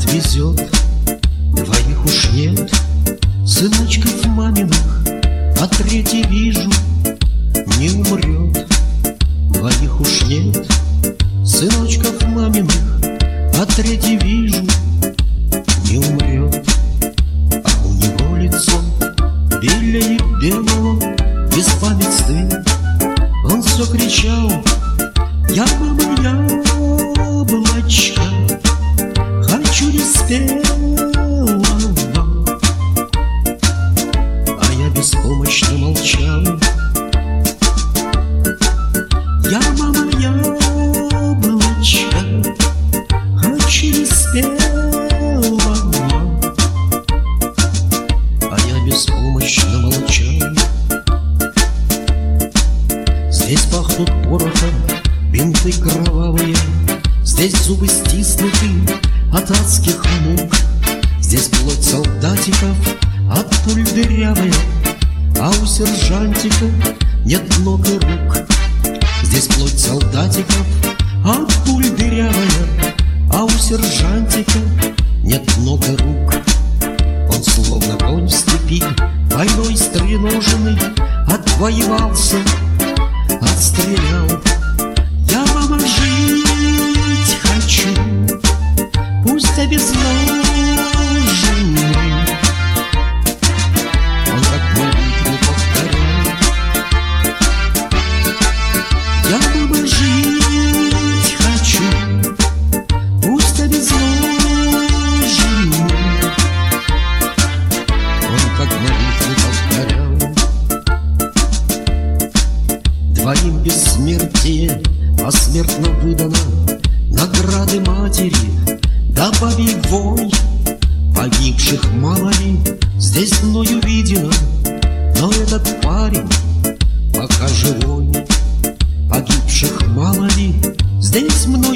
отвезет, двоих уж нет, сыночков маминых, а третий вижу, не умрет. Двоих уж нет, сыночков маминых, а третий вижу, не умрет. А у него лицо белее белого, без памятствия. Он все кричал: я, мама, яблочко, хочу неспелого. А я беспомощно молчал. Я, мама, яблочко, хочу неспелого. А я беспомощно молчал. Здесь пахнут порохом бинты кровавые, здесь зубы стиснуты от адских мук. Здесь плоть солдатиков от пуль дырявая, а у сержантика нет ног и рук. Здесь плоть солдатиков от пуль дырявая, а у сержантика нет ног и рук. Он словно конь в степи, войной стреноженный, отвоевался, отстрелял. Я, мама, жить хочу, пусть обезноженный. Он как молитву повторял. Я, мама, жить хочу, пусть обезноженный. Он как молитву повторял. Двоим бессмертие посмертно выдано, награды матери да бабий вой. Погибших мало ли здесь мною видено, но этот парень пока живой. Погибших мало ли здесь много